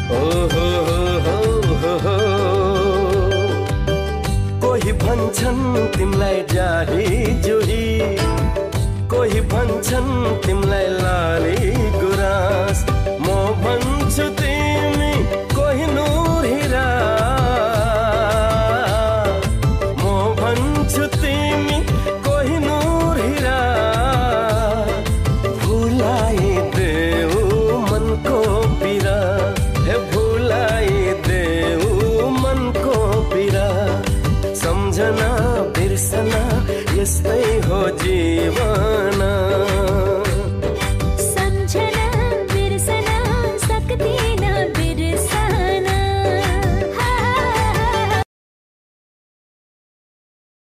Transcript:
ओ हो हो हो हो। कोही भन्छन् तिमलाई जाही जुही, कोही भन्छन् तिमलाई लाली गुराँ।